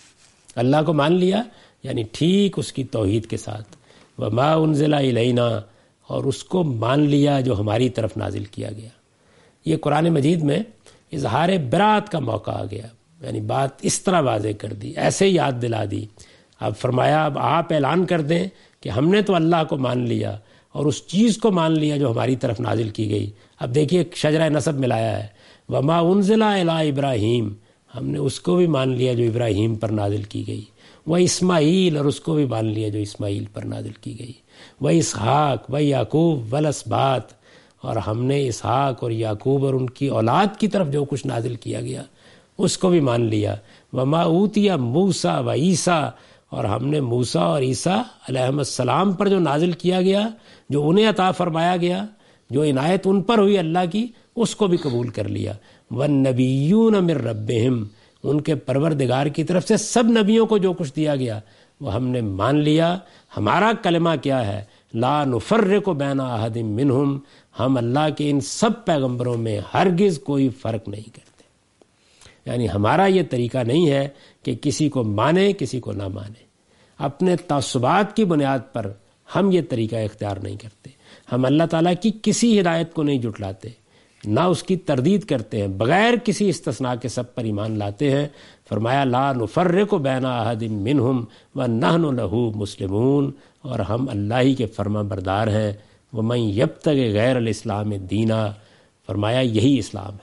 Speaker 1: اللہ کو مان لیا یعنی ٹھیک اس کی توحید کے ساتھ، وَمَا أُنزِلَ إِلَيْنَا، اور اس کو مان لیا جو ہماری طرف نازل کیا گیا۔ یہ قرآن مجید میں اظہار برات کا موقع آ گیا، یعنی بات اس طرح واضح کر دی، ایسے یاد دلا دی۔ اب فرمایا اب آپ اعلان کر دیں کہ ہم نے تو اللہ کو مان لیا اور اس چیز کو مان لیا جو ہماری طرف نازل کی گئی۔ اب دیکھیے شجرہ نسب ملایا ہے، وما انزل الی ابراہیم، ہم نے اس کو بھی مان لیا جو ابراہیم پر نازل کی گئی، وہ اسماعیل، اور اس کو بھی مان لیا جو اسماعیل پر نازل کی گئی، وہ اسحاق و یعقوب والاسباط، اور ہم نے اسحاق اور یعقوب اور ان کی اولاد کی طرف جو کچھ نازل کیا گیا اس کو بھی مان لیا، وما اوتی موسیٰ و عیسیٰ، اور ہم نے موسیٰ اور عیسیٰ علیہ السلام پر جو نازل کیا گیا، جو انہیں عطا فرمایا گیا، جو عنایت ان پر ہوئی اللہ کی، اس کو بھی قبول کر لیا۔ والنبیون من ربہم، ان کے پروردگار کی طرف سے سب نبیوں کو جو کچھ دیا گیا وہ ہم نے مان لیا۔ ہمارا کلمہ کیا ہے؟ لا نفرق بین احد منہم، ہم اللہ کے ان سب پیغمبروں میں ہرگز کوئی فرق نہیں کرتے، یعنی ہمارا یہ طریقہ نہیں ہے کہ کسی کو مانے کسی کو نہ مانے، اپنے تعصبات کی بنیاد پر ہم یہ طریقہ اختیار نہیں کرتے، ہم اللہ تعالیٰ کی کسی ہدایت کو نہیں جھٹلاتے، نہ اس کی تردید کرتے ہیں، بغیر کسی استثناء کے سب پر ایمان لاتے ہیں۔ فرمایا لا نفرق بین احد منہم ونحن لہ مسلمون، اور ہم اللہ ہی کے فرما بردار ہیں۔ ومن یبتغ غیر الاسلام دینا، فرمایا یہی اسلام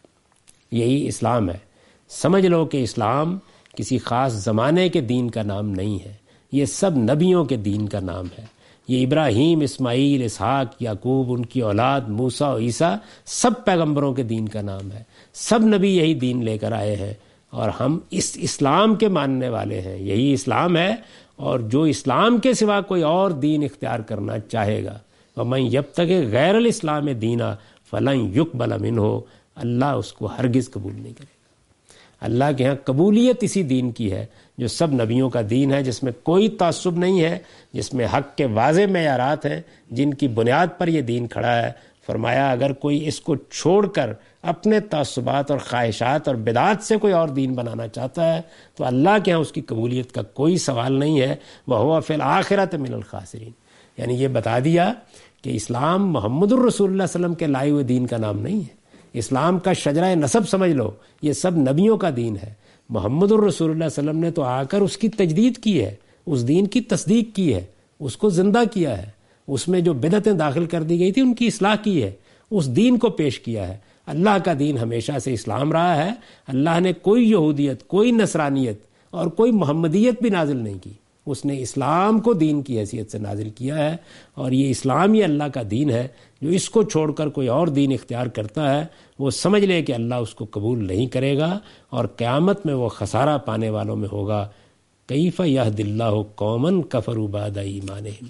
Speaker 1: ہے، یہی اسلام ہے۔ سمجھ لو کہ اسلام کسی خاص زمانے کے دین کا نام نہیں ہے، یہ سب نبیوں کے دین کا نام ہے۔ یہ ابراہیم، اسماعیل، اسحاق، یعقوب، ان کی اولاد، موسیٰ اور عیسیٰ، سب پیغمبروں کے دین کا نام ہے، سب نبی یہی دین لے کر آئے ہیں، اور ہم اس اسلام کے ماننے والے ہیں، یہی اسلام ہے۔ اور جو اسلام کے سوا کوئی اور دین اختیار کرنا چاہے گا، وَمَن یبتغِ غیر الاسلام دینا فلن یقبل منہ، اللہ اس کو ہرگز قبول نہیں کرے گا۔ اللہ کے ہاں قبولیت اسی دین کی ہے جو سب نبیوں کا دین ہے، جس میں کوئی تعصب نہیں ہے، جس میں حق کے واضح معیارات ہیں جن کی بنیاد پر یہ دین کھڑا ہے۔ فرمایا اگر کوئی اس کو چھوڑ کر اپنے تعصبات اور خواہشات اور بدعات سے کوئی اور دین بنانا چاہتا ہے تو اللہ کے ہاں اس کی قبولیت کا کوئی سوال نہیں ہے۔ وَهُوَ فِي الْآخِرَةِ مِنَ الْخَاسِرِينَ، یعنی یہ بتا دیا کہ اسلام محمد الرسول اللہ صلی اللہ علیہ وسلم کے لائے ہوئے دین کا نام نہیں ہے۔ اسلام کا شجرہ نسب سمجھ لو، یہ سب نبیوں کا دین ہے۔ محمد الرسول اللہ صلی اللہ علیہ وسلم نے تو آ کر اس کی تجدید کی ہے، اس دین کی تصدیق کی ہے، اس کو زندہ کیا ہے، اس میں جو بدعتیں داخل کر دی گئی تھی ان کی اصلاح کی ہے، اس دین کو پیش کیا ہے۔ اللہ کا دین ہمیشہ سے اسلام رہا ہے، اللہ نے کوئی یہودیت، کوئی نصرانیت اور کوئی محمدیت بھی نازل نہیں کی، اس نے اسلام کو دین کی حیثیت سے نازل کیا ہے، اور یہ اسلام ہی اللہ کا دین ہے۔ جو اس کو چھوڑ کر کوئی اور دین اختیار کرتا ہے وہ سمجھ لے کہ اللہ اس کو قبول نہیں کرے گا، اور قیامت میں وہ خسارہ پانے والوں میں ہوگا۔ کیف یہد اللہ قوما کفروا بعد ایمانہم،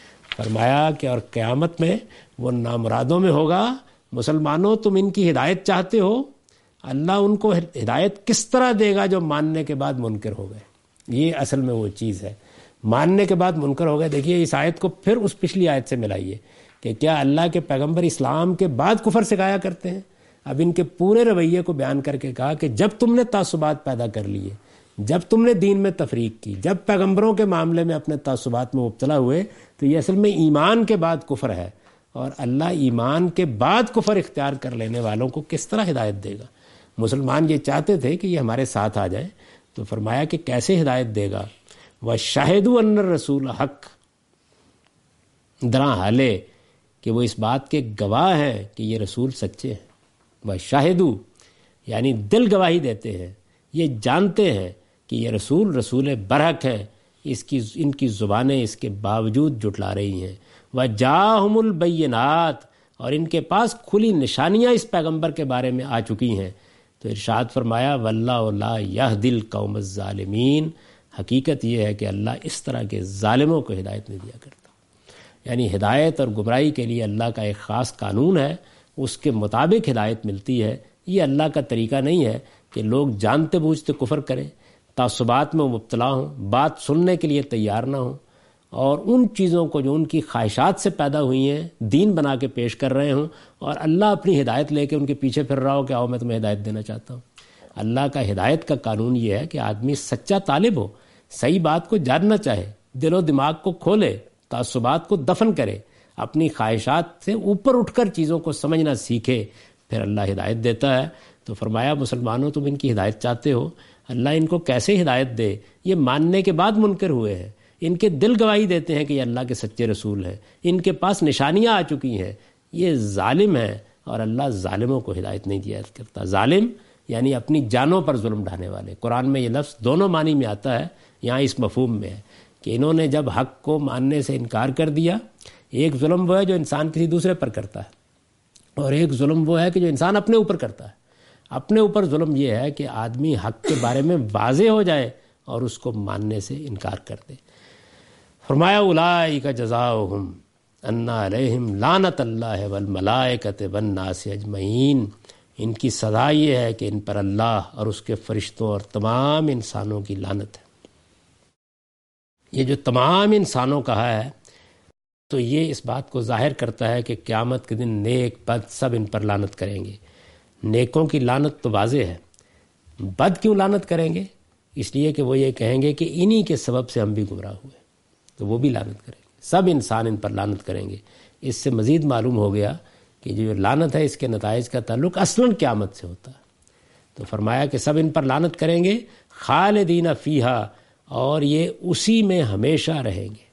Speaker 1: فرمایا کہ اور قیامت میں وہ نامرادوں میں ہوگا۔ مسلمانوں تم ان کی ہدایت چاہتے ہو، اللہ ان کو ہدایت کس طرح دے گا جو ماننے کے بعد منکر ہو گئے؟ یہ اصل میں وہ چیز ہے۔ ماننے کے بعد منکر ہو گئے. دیکھیے اس آیت کو پھر اس پچھلی آیت سے ملائیے کہ کیا اللہ کے پیغمبر اسلام کے بعد کفر سکھایا کرتے ہیں؟ اب ان کے پورے رویے کو بیان کر کے کہا کہ جب تم نے تعصبات پیدا کر لیے، جب تم نے دین میں تفریق کی، جب پیغمبروں کے معاملے میں اپنے تعصبات میں مبتلا ہوئے، تو یہ اصل میں ایمان کے بعد کفر ہے. اور اللہ ایمان کے بعد کفر اختیار کر لینے والوں کو کس طرح ہدایت دے گا؟ مسلمان یہ چاہتے تھے کہ یہ ہمارے ساتھ آ جائیں، تو فرمایا کہ کیسے ہدایت دے گا؟ وَشَهِدُوا أَنَّ الرَّسُولَ حق، درا حالے کہ وہ اس بات کے گواہ ہیں کہ یہ رسول سچے ہیں. وَشَهِدُوا یعنی دل گواہی دیتے ہیں، یہ جانتے ہیں کہ یہ رسول رسول برحق ہے، اس کی ان کی زبانیں اس کے باوجود جھٹلا رہی ہیں. وَجَاءَهُمُ الْبَيِّنَاتُ اور ان کے پاس کھلی نشانیاں اس پیغمبر کے بارے میں آ چکی ہیں. تو ارشاد فرمایا وَاللَّهُ لَا يَهْدِي الْقَوْمَ الظَّالِمِينَ، حقیقت یہ ہے کہ اللہ اس طرح کے ظالموں کو ہدایت نہیں دیا کرتا. یعنی ہدایت اور گمراہی کے لیے اللہ کا ایک خاص قانون ہے، اس کے مطابق ہدایت ملتی ہے. یہ اللہ کا طریقہ نہیں ہے کہ لوگ جانتے بوجھتے کفر کریں، تعصبات میں مبتلا ہوں، بات سننے کے لیے تیار نہ ہوں، اور ان چیزوں کو جو ان کی خواہشات سے پیدا ہوئی ہیں دین بنا کے پیش کر رہے ہوں، اور اللہ اپنی ہدایت لے کے ان کے پیچھے پھر رہا ہو کہ آؤ میں تمہیں ہدایت دینا چاہتا ہوں. اللہ کا ہدایت کا قانون یہ ہے کہ آدمی سچا طالب ہو، صحیح بات کو جاننا چاہے، دل و دماغ کو کھولے، تعصبات کو دفن کرے، اپنی خواہشات سے اوپر اٹھ کر چیزوں کو سمجھنا سیکھے، پھر اللہ ہدایت دیتا ہے. تو فرمایا مسلمانوں تم ان کی ہدایت چاہتے ہو، اللہ ان کو کیسے ہدایت دے؟ یہ ماننے کے بعد منکر ہوئے ہیں، ان کے دل گواہی دیتے ہیں کہ یہ اللہ کے سچے رسول ہیں، ان کے پاس نشانیاں آ چکی ہیں. یہ ظالم ہیں اور اللہ ظالموں کو ہدایت نہیں دیا کرتا. ظالم یعنی اپنی جانوں پر ظلم ڈھانے والے. قرآن میں یہ لفظ دونوں معنی میں آتا ہے، یہاں اس مفہوم میں ہے کہ انہوں نے جب حق کو ماننے سے انکار کر دیا. ایک ظلم وہ ہے جو انسان کسی دوسرے پر کرتا ہے، اور ایک ظلم وہ ہے کہ جو انسان اپنے اوپر کرتا ہے. اپنے اوپر ظلم یہ ہے کہ آدمی حق کے بارے میں واضح ہو جائے اور اس کو ماننے سے انکار کر دے. فرمایا اولئک جزاؤہم ان علیہم لعنت اللہ والملائکۃ والناس اجمعین، ان کی سزا یہ ہے کہ ان پر اللہ اور اس کے فرشتوں اور تمام انسانوں کی لعنت ہے. یہ جو تمام انسانوں کہا ہے تو یہ اس بات کو ظاہر کرتا ہے کہ قیامت کے دن نیک بد سب ان پر لعنت کریں گے. نیکوں کی لعنت تو واضح ہے، بد کیوں لعنت کریں گے؟ اس لیے کہ وہ یہ کہیں گے کہ انہی کے سبب سے ہم بھی گمراہ ہوئے، تو وہ بھی لعنت کریں گے. سب انسان ان پر لعنت کریں گے. اس سے مزید معلوم ہو گیا کہ جو لعنت ہے اس کے نتائج کا تعلق اصلاً قیامت سے ہوتا ہے. تو فرمایا کہ سب ان پر لعنت کریں گے، خالدین فیہا، اور یہ اسی میں ہمیشہ رہیں گے.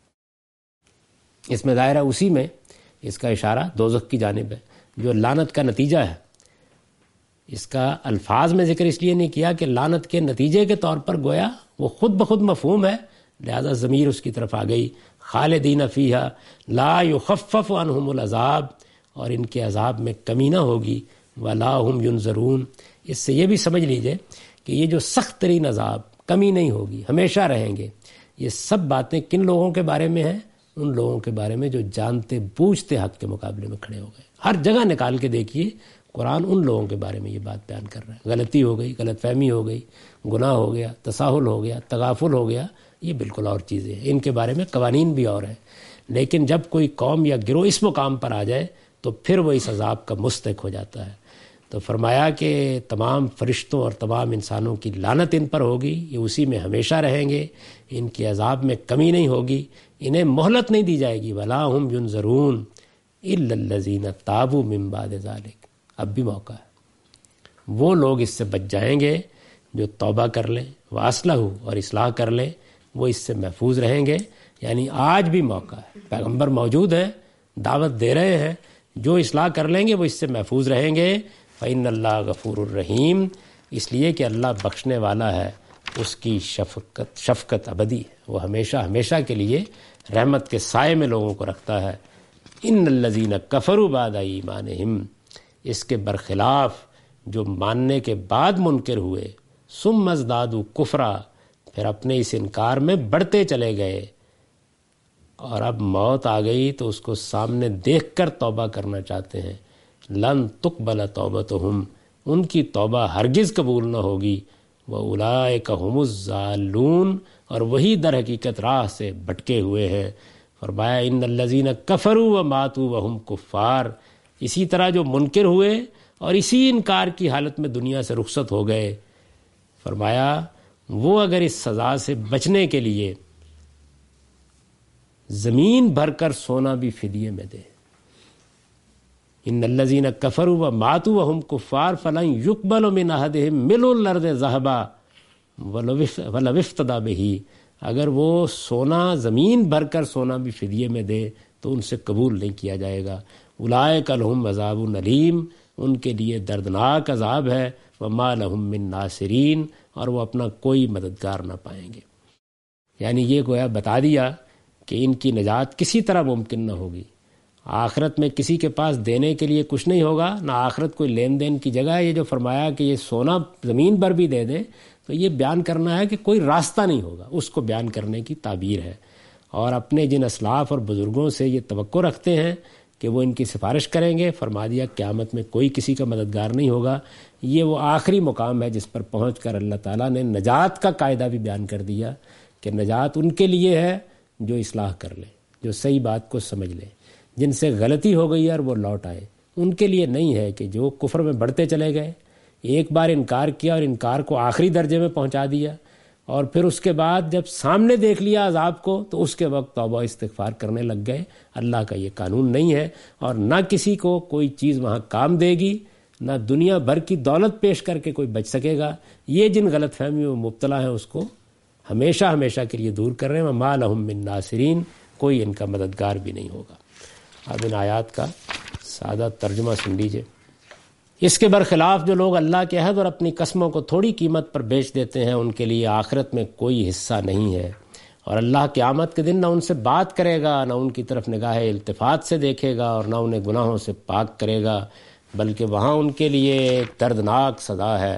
Speaker 1: اس میں ظاہر ہے اسی میں اس کا اشارہ دوزخ کی جانب ہے جو لعنت کا نتیجہ ہے. اس کا الفاظ میں ذکر اس لیے نہیں کیا کہ لعنت کے نتیجے کے طور پر گویا وہ خود بخود مفہوم ہے، لہذا ضمیر اس کی طرف آ گئی. خالدین فیہا لا یخفف عنہم العذاب، اور ان کے عذاب میں کمی نہ ہوگی. ولا ہم ینظرون، اس سے یہ بھی سمجھ لیجئے کہ یہ جو سخت ترین عذاب، کمی نہیں ہوگی، ہمیشہ رہیں گے. یہ سب باتیں کن لوگوں کے بارے میں ہیں؟ ان لوگوں کے بارے میں جو جانتے بوجھتے حق کے مقابلے میں کھڑے ہو گئے. ہر جگہ نکال کے دیکھیے قرآن ان لوگوں کے بارے میں یہ بات بیان کر رہا ہے. غلطی ہو گئی، غلط فہمی ہو گئی، گناہ ہو گیا، تساہل ہو گیا، تغافل ہو گیا، یہ بالکل اور چیزیں ہیں. ان کے بارے میں قوانین بھی اور ہیں. لیکن جب کوئی قوم یا گروہ اس مقام پر آ جائے تو پھر وہ اس عذاب کا مستحق ہو جاتا ہے. تو فرمایا کہ تمام فرشتوں اور تمام انسانوں کی لعنت ان پر ہوگی، یہ اسی میں ہمیشہ رہیں گے، ان کے عذاب میں کمی نہیں ہوگی، انہیں مہلت نہیں دی جائے گی. ولا ہم ینظرون الا الذین تابوا من بعد ذلک، اب بھی موقع ہے. وہ لوگ اس سے بچ جائیں گے جو توبہ کر لیں، واصلحوا، اور اصلاح کر لیں، وہ اس سے محفوظ رہیں گے. یعنی آج بھی موقع ہے، پیغمبر موجود ہیں، دعوت دے رہے ہیں، جو اصلاح کر لیں گے وہ اس سے محفوظ رہیں گے. فإن اللہ غفور الرحیم، اس لیے کہ اللہ بخشنے والا ہے، اس کی شفقت شفقت ابدی ہے، وہ ہمیشہ ہمیشہ کے لیے رحمت کے سائے میں لوگوں کو رکھتا ہے. ان الذین کفروا بعد ایمانہم، اس کے برخلاف جو ماننے کے بعد منکر ہوئے، ثم ازدادوا کفرا، پھر اپنے اس انکار میں بڑھتے چلے گئے، اور اب موت آ گئی تو اس کو سامنے دیکھ کر توبہ کرنا چاہتے ہیں. لن تقبل توبتہم، ان کی توبہ ہرگز قبول نہ ہوگی. وَأُولَئِكَ هُمُ الضَّالُّونَ، اور وہی در حقیقت راہ سے بھٹکے ہوئے ہیں۔ فرمایا ان الذین کفروا وماتوا وہم کفار، اسی طرح جو منکر ہوئے اور اسی انکار کی حالت میں دنیا سے رخصت ہو گئے، فرمایا وہ اگر اس سزا سے بچنے کے لیے زمین بھر کر سونا بھی فدیے میں دے، ان الذین کفروا وماتوا وہم کفار فلن یقبل من احدہم ملء الارض ذہبا ولو افتدی بہ، اگر وہ سونا زمین بھر کر سونا بھی فدیے میں دے تو ان سے قبول نہیں کیا جائے گا۔ اولئک لہم عذاب علیم، ان کے لیے دردناک عذاب ہے، وما لہم من ناصرین، اور وہ اپنا کوئی مددگار نہ پائیں گے۔ یعنی یہ گویا بتا دیا کہ ان کی نجات کسی طرح ممکن نہ ہوگی، آخرت میں کسی کے پاس دینے کے لیے کچھ نہیں ہوگا، نہ آخرت کوئی لین دین کی جگہ ہے۔ یہ جو فرمایا کہ یہ سونا زمین پر بھی دے دے، تو یہ بیان کرنا ہے کہ کوئی راستہ نہیں ہوگا، اس کو بیان کرنے کی تعبیر ہے۔ اور اپنے جن اسلاف اور بزرگوں سے یہ توقع رکھتے ہیں کہ وہ ان کی سفارش کریں گے، فرما دیا قیامت میں کوئی کسی کا مددگار نہیں ہوگا۔ یہ وہ آخری مقام ہے جس پر پہنچ کر اللہ تعالیٰ نے نجات کا قاعدہ بھی بیان کر دیا کہ نجات ان کے لیے ہے جو اصلاح کر لے، جو صحیح بات کو سمجھ لے، جن سے غلطی ہو گئی ہے اور وہ لوٹ آئے۔ ان کے لیے نہیں ہے کہ جو کفر میں بڑھتے چلے گئے، ایک بار انکار کیا اور انکار کو آخری درجے میں پہنچا دیا، اور پھر اس کے بعد جب سامنے دیکھ لیا عذاب کو تو اس کے وقت توبہ استغفار کرنے لگ گئے۔ اللہ کا یہ قانون نہیں ہے، اور نہ کسی کو کوئی چیز وہاں کام دے گی، نہ دنیا بھر کی دولت پیش کر کے کوئی بچ سکے گا۔ یہ جن غلط فہمیوں میں مبتلا ہیں اس کو ہمیشہ ہمیشہ کے لیے دور کر رہے ہیں۔ وما لہم من ناصرین، کوئی ان کا مددگار بھی نہیں ہوگا۔ اب ان آیات کا سادہ ترجمہ سن لیجئے۔ اس کے برخلاف جو لوگ اللہ کے عہد اور اپنی قسموں کو تھوڑی قیمت پر بیچ دیتے ہیں، ان کے لیے آخرت میں کوئی حصہ نہیں ہے، اور اللہ قیامت کے دن نہ ان سے بات کرے گا، نہ ان کی طرف نگاہ التفات سے دیکھے گا، اور نہ انہیں گناہوں سے پاک کرے گا، بلکہ وہاں ان کے لیے ایک دردناک سزا ہے۔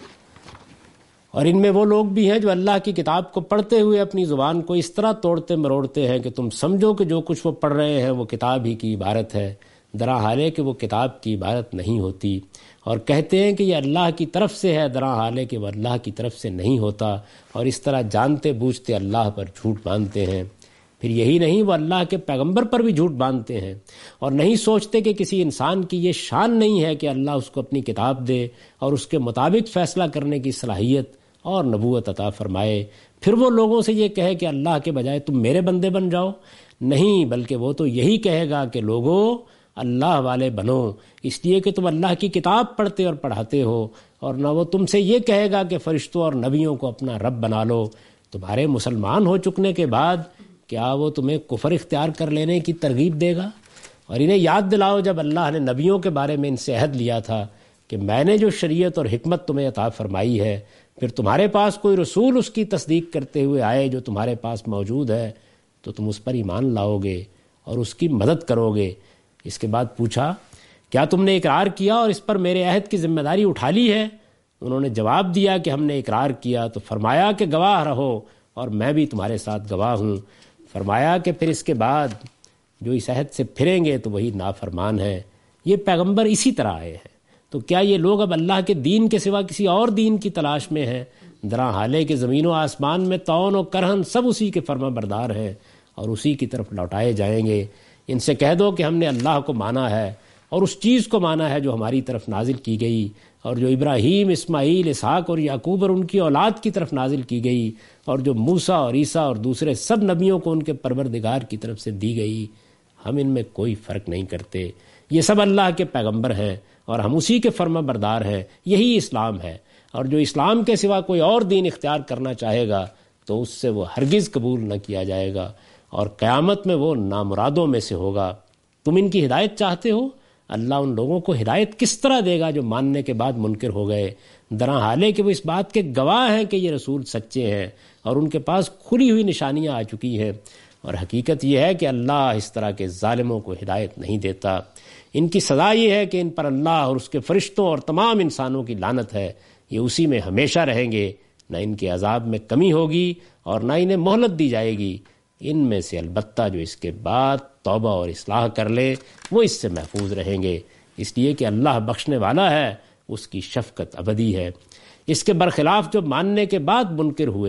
Speaker 1: اور ان میں وہ لوگ بھی ہیں جو اللہ کی کتاب کو پڑھتے ہوئے اپنی زبان کو اس طرح توڑتے مروڑتے ہیں کہ تم سمجھو کہ جو کچھ وہ پڑھ رہے ہیں وہ کتاب ہی کی عبارت ہے، درا حال ہے کہ وہ کتاب کی عبارت نہیں ہوتی، اور کہتے ہیں کہ یہ اللہ کی طرف سے ہے، درا حال ہے کہ وہ اللہ کی طرف سے نہیں ہوتا، اور اس طرح جانتے بوجھتے اللہ پر جھوٹ باندھتے ہیں۔ پھر یہی نہیں، وہ اللہ کے پیغمبر پر بھی جھوٹ باندھتے ہیں، اور نہیں سوچتے کہ کسی انسان کی یہ شان نہیں ہے کہ اللہ اس کو اپنی کتاب دے اور اس کے مطابق فیصلہ کرنے کی صلاحیت اور نبوت عطا فرمائے، پھر وہ لوگوں سے یہ کہے کہ اللہ کے بجائے تم میرے بندے بن جاؤ۔ نہیں، بلکہ وہ تو یہی کہے گا کہ لوگوں اللہ والے بنو، اس لیے کہ تم اللہ کی کتاب پڑھتے اور پڑھاتے ہو، اور نہ وہ تم سے یہ کہے گا کہ فرشتوں اور نبیوں کو اپنا رب بنا لو۔ تمہارے مسلمان ہو چکنے کے بعد کیا وہ تمہیں کفر اختیار کر لینے کی ترغیب دے گا؟ اور انہیں یاد دلاؤ جب اللہ نے نبیوں کے بارے میں ان سے عہد لیا تھا کہ میں نے جو شریعت اور حکمت تمہیں عطا فرمائی ہے، پھر تمہارے پاس کوئی رسول اس کی تصدیق کرتے ہوئے آئے جو تمہارے پاس موجود ہے تو تم اس پر ایمان لاؤ گے اور اس کی مدد کرو گے۔ اس کے بعد پوچھا کیا تم نے اقرار کیا اور اس پر میرے عہد کی ذمہ داری اٹھا لی ہے؟ انہوں نے جواب دیا کہ ہم نے اقرار کیا۔ تو فرمایا کہ گواہ رہو اور میں بھی تمہارے ساتھ گواہ ہوں۔ فرمایا کہ پھر اس کے بعد جو اس عہد سے پھریں گے تو وہی نافرمان ہیں۔ یہ پیغمبر اسی طرح آئے ہیں، تو کیا یہ لوگ اب اللہ کے دین کے سوا کسی اور دین کی تلاش میں ہیں؟ درا حالے کہ زمین و آسمان میں تعاون و کرہن سب اسی کے فرما بردار ہیں اور اسی کی طرف لوٹائے جائیں گے۔ ان سے کہہ دو کہ ہم نے اللہ کو مانا ہے اور اس چیز کو مانا ہے جو ہماری طرف نازل کی گئی اور جو ابراہیم، اسماعیل، اسحاق اور یعقوب اور ان کی اولاد کی طرف نازل کی گئی، اور جو موسیٰ اور عیسیٰ اور دوسرے سب نبیوں کو ان کے پروردگار کی طرف سے دی گئی۔ ہم ان میں کوئی فرق نہیں کرتے، یہ سب اللہ کے پیغمبر ہیں اور ہم اسی کے فرما بردار ہیں۔ یہی اسلام ہے، اور جو اسلام کے سوا کوئی اور دین اختیار کرنا چاہے گا تو اس سے وہ ہرگز قبول نہ کیا جائے گا، اور قیامت میں وہ نامرادوں میں سے ہوگا۔ تم ان کی ہدایت چاہتے ہو؟ اللہ ان لوگوں کو ہدایت کس طرح دے گا جو ماننے کے بعد منکر ہو گئے؟ درا حالے کہ وہ اس بات کے گواہ ہیں کہ یہ رسول سچے ہیں اور ان کے پاس کھلی ہوئی نشانیاں آ چکی ہیں، اور حقیقت یہ ہے کہ اللہ اس طرح کے ظالموں کو ہدایت نہیں دیتا۔ ان کی سزا یہ ہے کہ ان پر اللہ اور اس کے فرشتوں اور تمام انسانوں کی لعنت ہے، یہ اسی میں ہمیشہ رہیں گے، نہ ان کے عذاب میں کمی ہوگی اور نہ انہیں مہلت دی جائے گی۔ ان میں سے البتہ جو اس کے بعد توبہ اور اصلاح کر لے وہ اس سے محفوظ رہیں گے، اس لیے کہ اللہ بخشنے والا ہے، اس کی شفقت ابدی ہے۔ اس کے برخلاف جو ماننے کے بعد منکر ہوئے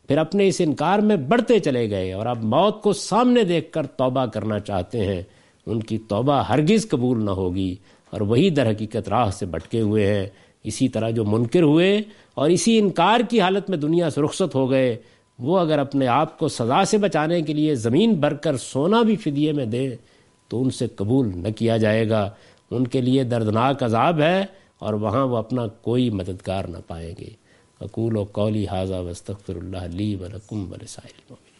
Speaker 1: پھر اپنے اس انکار میں بڑھتے چلے گئے اور اب موت کو سامنے دیکھ کر توبہ کرنا چاہتے ہیں، ان کی توبہ ہرگز قبول نہ ہوگی اور وہی در حقیقت راہ سے بھٹکے ہوئے ہیں۔ اسی طرح جو منکر ہوئے اور اسی انکار کی حالت میں دنیا سے رخصت ہو گئے، وہ اگر اپنے آپ کو سزا سے بچانے کے لیے زمین بھر کر سونا بھی فدیے میں دیں تو ان سے قبول نہ کیا جائے گا، ان کے لیے دردناک عذاب ہے اور وہاں وہ اپنا کوئی مددگار نہ پائیں گے۔ اقول قولی ھذا واستغفر اللہ لی ولکم ولسائر المؤمنین۔